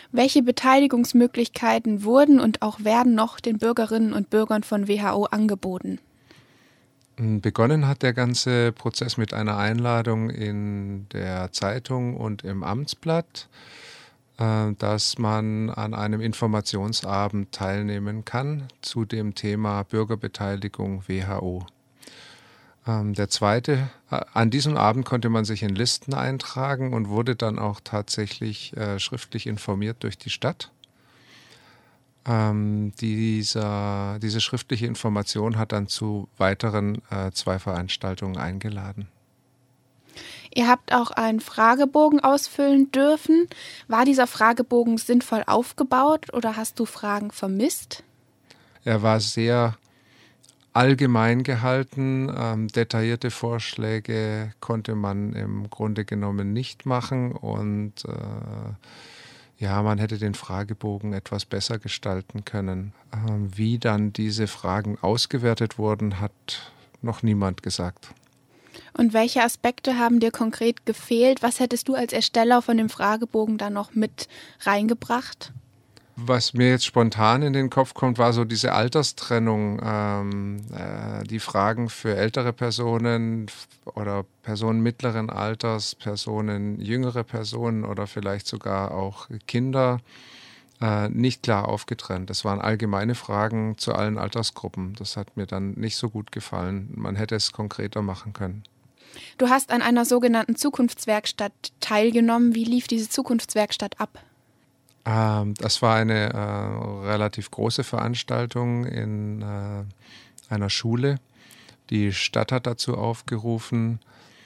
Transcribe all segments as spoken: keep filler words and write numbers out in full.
Welche Beteiligungsmöglichkeiten wurden und auch werden noch den Bürgerinnen und Bürgern von W H O angeboten? Begonnen hat der ganze Prozess mit einer Einladung in der Zeitung und im Amtsblatt, dass man an einem Informationsabend teilnehmen kann zu dem Thema Bürgerbeteiligung W H O. Der zweite, an diesem Abend konnte man sich in Listen eintragen und wurde dann auch tatsächlich äh, schriftlich informiert durch die Stadt. Ähm, dieser, diese schriftliche Information hat dann zu weiteren äh, zwei Veranstaltungen eingeladen. Ihr habt auch einen Fragebogen ausfüllen dürfen. War dieser Fragebogen sinnvoll aufgebaut oder hast du Fragen vermisst? Er war sehr allgemein gehalten. Ähm, detaillierte Vorschläge konnte man im Grunde genommen nicht machen und äh, ja, man hätte den Fragebogen etwas besser gestalten können. Ähm, wie dann diese Fragen ausgewertet wurden, hat noch niemand gesagt. Und welche Aspekte haben dir konkret gefehlt? Was hättest du als Ersteller von dem Fragebogen dann noch mit reingebracht? Was mir jetzt spontan in den Kopf kommt, war so diese Alterstrennung. Ähm, äh, die Fragen für ältere Personen oder Personen mittleren Alters, Personen, jüngere Personen oder vielleicht sogar auch Kinder äh, nicht klar aufgetrennt. Das waren allgemeine Fragen zu allen Altersgruppen. Das hat mir dann nicht so gut gefallen. Man hätte es konkreter machen können. Du hast an einer sogenannten Zukunftswerkstatt teilgenommen. Wie lief diese Zukunftswerkstatt ab? Das war eine äh, relativ große Veranstaltung in äh, einer Schule. Die Stadt hat dazu aufgerufen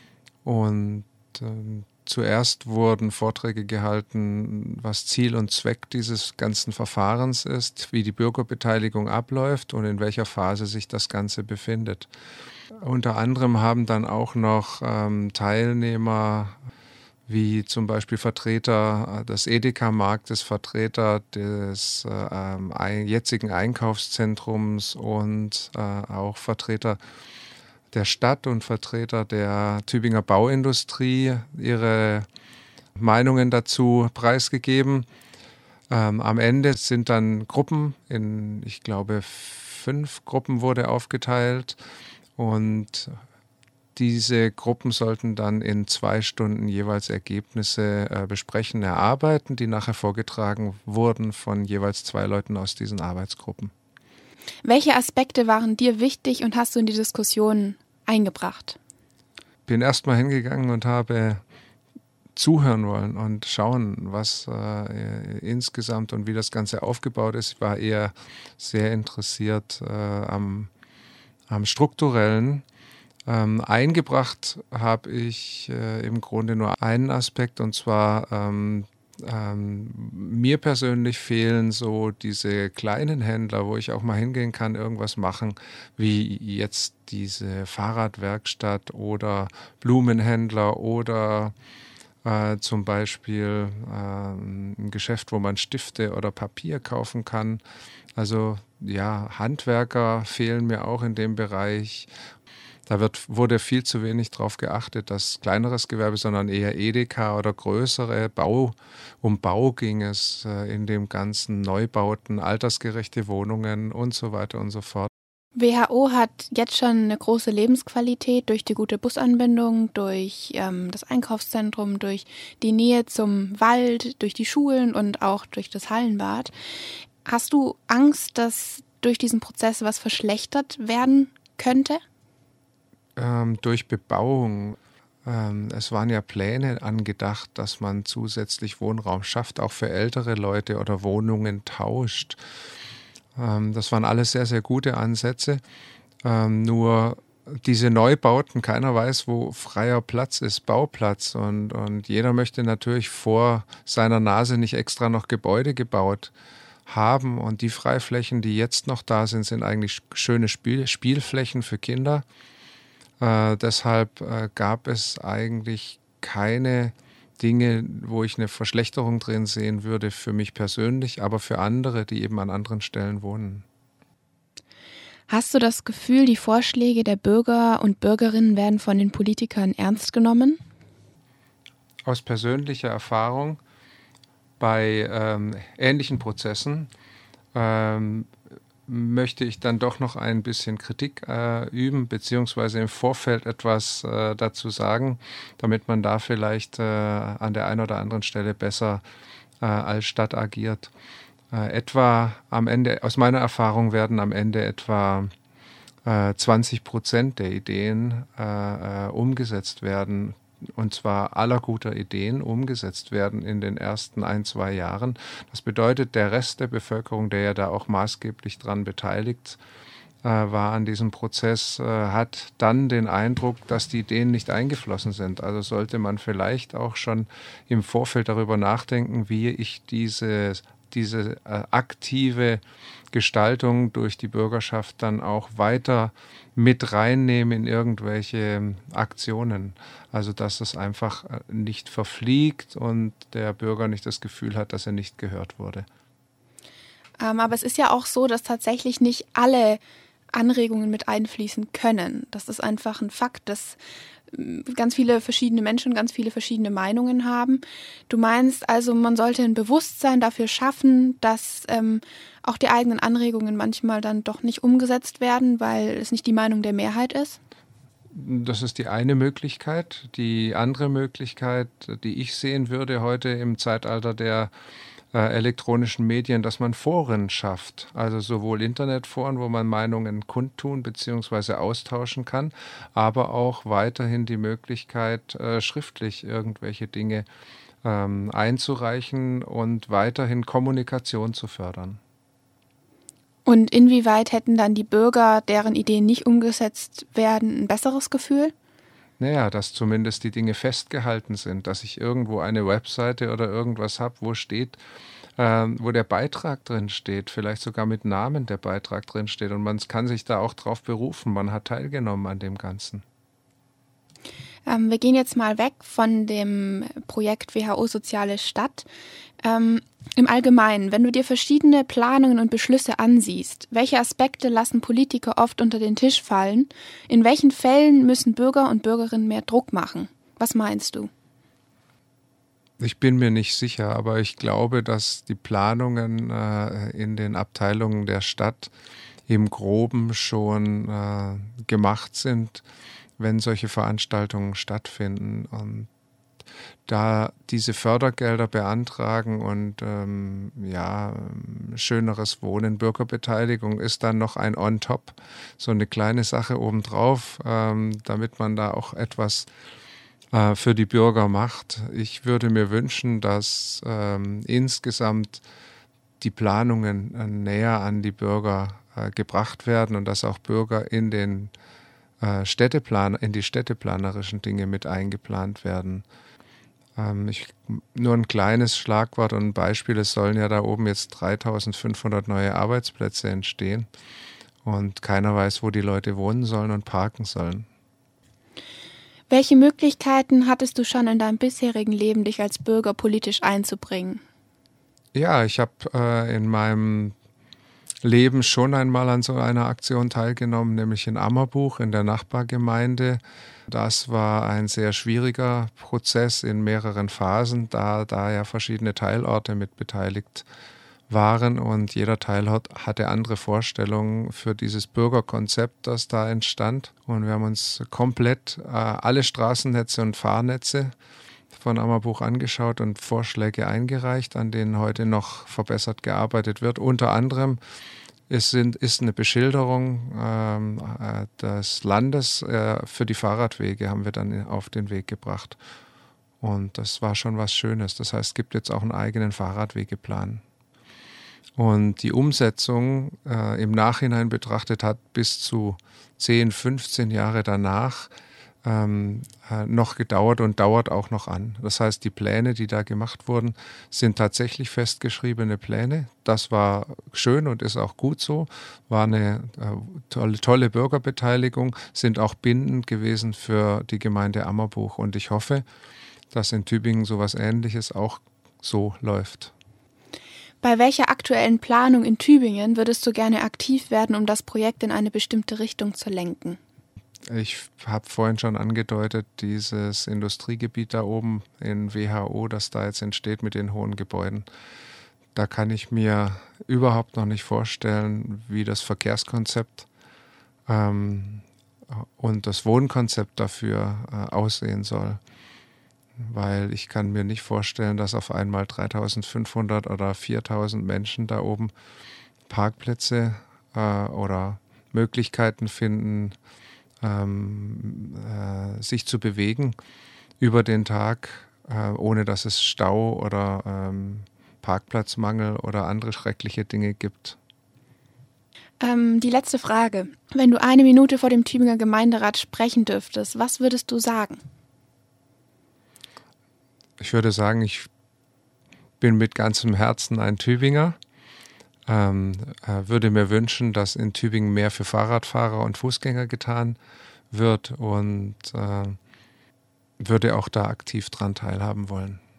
und äh, zuerst wurden Vorträge gehalten, was Ziel und Zweck dieses ganzen Verfahrens ist, wie die Bürgerbeteiligung abläuft und in welcher Phase sich das Ganze befindet. Unter anderem haben dann auch noch ähm, Teilnehmer wie zum Beispiel Vertreter des Edeka-Marktes, Vertreter des äh, jetzigen Einkaufszentrums und äh, auch Vertreter der Stadt und Vertreter der Tübinger Bauindustrie ihre Meinungen dazu preisgegeben. Ähm, am Ende sind dann Gruppen, in, ich glaube, fünf Gruppen wurde aufgeteilt und diese Gruppen sollten dann in zwei Stunden jeweils Ergebnisse äh, besprechen, erarbeiten, die nachher vorgetragen wurden von jeweils zwei Leuten aus diesen Arbeitsgruppen. Welche Aspekte waren dir wichtig und hast du in die Diskussion eingebracht? Bin erst mal hingegangen und habe zuhören wollen und schauen, was äh, insgesamt und wie das Ganze aufgebaut ist. Ich war eher sehr interessiert äh, am, am Strukturellen. Ähm, eingebracht habe ich äh, im Grunde nur einen Aspekt und zwar ähm, ähm, mir persönlich fehlen so diese kleinen Händler, wo ich auch mal hingehen kann, irgendwas machen, wie jetzt diese Fahrradwerkstatt oder Blumenhändler oder äh, zum Beispiel äh, ein Geschäft, wo man Stifte oder Papier kaufen kann. Also ja, Handwerker fehlen mir auch in dem Bereich. Da wird, wurde viel zu wenig darauf geachtet, dass kleineres Gewerbe, sondern eher Edeka oder größere Bau, um Bau ging es äh, in dem ganzen Neubauten, altersgerechte Wohnungen und so weiter und so fort. W H O hat jetzt schon eine große Lebensqualität durch die gute Busanbindung, durch ähm, das Einkaufszentrum, durch die Nähe zum Wald, durch die Schulen und auch durch das Hallenbad. Hast du Angst, dass durch diesen Prozess was verschlechtert werden könnte? Ähm, durch Bebauung. Ähm, es waren ja Pläne angedacht, dass man zusätzlich Wohnraum schafft, auch für ältere Leute oder Wohnungen tauscht. Ähm, das waren alles sehr, sehr gute Ansätze. Ähm, nur diese Neubauten, keiner weiß, wo freier Platz ist, Bauplatz. Und, und jeder möchte natürlich vor seiner Nase nicht extra noch Gebäude gebaut haben. Und die Freiflächen, die jetzt noch da sind, sind eigentlich schöne Spiel- Spielflächen für Kinder. Äh, deshalb äh, gab es eigentlich keine Dinge, wo ich eine Verschlechterung drin sehen würde für mich persönlich, aber für andere, die eben an anderen Stellen wohnen. Hast du das Gefühl, die Vorschläge der Bürger und Bürgerinnen werden von den Politikern ernst genommen? Aus persönlicher Erfahrung Bei ähm, ähnlichen Prozessen ähm, möchte ich dann doch noch ein bisschen Kritik äh, üben, beziehungsweise im Vorfeld etwas äh, dazu sagen, damit man da vielleicht äh, an der einen oder anderen Stelle besser äh, als Stadt agiert. Äh, etwa am Ende, aus meiner Erfahrung werden am Ende etwa äh, zwanzig Prozent der Ideen äh, äh, umgesetzt werden, und zwar aller guter Ideen umgesetzt werden in den ersten ein, zwei Jahren. Das bedeutet, der Rest der Bevölkerung, der ja da auch maßgeblich dran beteiligt äh, war an diesem Prozess, äh, hat dann den Eindruck, dass die Ideen nicht eingeflossen sind. Also sollte man vielleicht auch schon im Vorfeld darüber nachdenken, wie ich diese, diese äh, aktive Gestaltung durch die Bürgerschaft dann auch weiter mit reinnehmen in irgendwelche Aktionen. Also dass es einfach nicht verfliegt und der Bürger nicht das Gefühl hat, dass er nicht gehört wurde. Ähm, aber es ist ja auch so, dass tatsächlich nicht alle Anregungen mit einfließen können. Das ist einfach ein Fakt, dass ganz viele verschiedene Menschen ganz viele verschiedene Meinungen haben. Du meinst also, man sollte ein Bewusstsein dafür schaffen, dass ähm, auch die eigenen Anregungen manchmal dann doch nicht umgesetzt werden, weil es nicht die Meinung der Mehrheit ist? Das ist die eine Möglichkeit. Die andere Möglichkeit, die ich sehen würde heute im Zeitalter der äh, elektronischen Medien, dass man Foren schafft. Also sowohl Internetforen, wo man Meinungen kundtun bzw. austauschen kann, aber auch weiterhin die Möglichkeit, äh, schriftlich irgendwelche Dinge ähm, einzureichen und weiterhin Kommunikation zu fördern. Und inwieweit hätten dann die Bürger, deren Ideen nicht umgesetzt werden, ein besseres Gefühl? Naja, dass zumindest die Dinge festgehalten sind, dass ich irgendwo eine Webseite oder irgendwas habe, wo steht, äh, wo der Beitrag drin steht, vielleicht sogar mit Namen der Beitrag drin steht und man kann sich da auch drauf berufen, man hat teilgenommen an dem Ganzen. Ähm, wir gehen jetzt mal weg von dem Projekt W H O Soziale Stadt. Ähm, im Allgemeinen, wenn du dir verschiedene Planungen und Beschlüsse ansiehst, welche Aspekte lassen Politiker oft unter den Tisch fallen? In welchen Fällen müssen Bürger und Bürgerinnen mehr Druck machen? Was meinst du? Ich bin mir nicht sicher, aber ich glaube, dass die Planungen äh, in den Abteilungen der Stadt im Groben schon äh, gemacht sind, wenn solche Veranstaltungen stattfinden. Und da diese Fördergelder beantragen und ähm, ja, schöneres Wohnen, Bürgerbeteiligung ist dann noch ein On-Top, so eine kleine Sache obendrauf, ähm, damit man da auch etwas äh, für die Bürger macht. Ich würde mir wünschen, dass ähm, insgesamt die Planungen äh, näher an die Bürger äh, gebracht werden und dass auch Bürger in den äh, Städteplan, in die städteplanerischen Dinge mit eingeplant werden. Ich, nur ein kleines Schlagwort und ein Beispiel, es sollen ja da oben jetzt dreitausendfünfhundert neue Arbeitsplätze entstehen und keiner weiß, wo die Leute wohnen sollen und parken sollen. Welche Möglichkeiten hattest du schon in deinem bisherigen Leben, dich als Bürger politisch einzubringen? Ja, ich habe äh, in meinem Leben schon einmal an so einer Aktion teilgenommen, nämlich in Ammerbuch in der Nachbargemeinde. Das war ein sehr schwieriger Prozess in mehreren Phasen, da, da ja verschiedene Teilorte mit beteiligt waren und jeder Teilort hatte andere Vorstellungen für dieses Bürgerkonzept, das da entstand. Und wir haben uns komplett äh, alle Straßennetze und Fahrnetze von Ammerbuch angeschaut und Vorschläge eingereicht, an denen heute noch verbessert gearbeitet wird. Unter anderem ist, sind, ist eine Beschilderung ähm, äh, des Landes äh, für die Fahrradwege haben wir dann auf den Weg gebracht. Und das war schon was Schönes. Das heißt, es gibt jetzt auch einen eigenen Fahrradwegeplan. Und die Umsetzung äh, im Nachhinein betrachtet hat bis zu zehn, fünfzehn Jahre danach ähm, äh, noch gedauert und dauert auch noch an. Das heißt, die Pläne, die da gemacht wurden, sind tatsächlich festgeschriebene Pläne. Das war schön und ist auch gut so. War eine äh, tolle, tolle Bürgerbeteiligung, sind auch bindend gewesen für die Gemeinde Ammerbuch. Und ich hoffe, dass in Tübingen sowas Ähnliches auch so läuft. Bei welcher aktuellen Planung in Tübingen würdest du gerne aktiv werden, um das Projekt in eine bestimmte Richtung zu lenken? Ich habe vorhin schon angedeutet, dieses Industriegebiet da oben in W H O, das da jetzt entsteht mit den hohen Gebäuden, da kann ich mir überhaupt noch nicht vorstellen, wie das Verkehrskonzept ähm, und das Wohnkonzept dafür äh, aussehen soll. Weil ich kann mir nicht vorstellen, dass auf einmal dreitausendfünfhundert oder viertausend Menschen da oben Parkplätze äh, oder Möglichkeiten finden, ähm, äh, sich zu bewegen über den Tag, äh, ohne dass es Stau oder ähm, Parkplatzmangel oder andere schreckliche Dinge gibt. Ähm, die letzte Frage. Wenn du eine Minute vor dem Tübinger Gemeinderat sprechen dürftest, was würdest du sagen? Ich würde sagen, ich bin mit ganzem Herzen ein Tübinger. Ähm, äh, würde mir wünschen, dass in Tübingen mehr für Fahrradfahrer und Fußgänger getan wird und äh, würde auch da aktiv dran teilhaben wollen.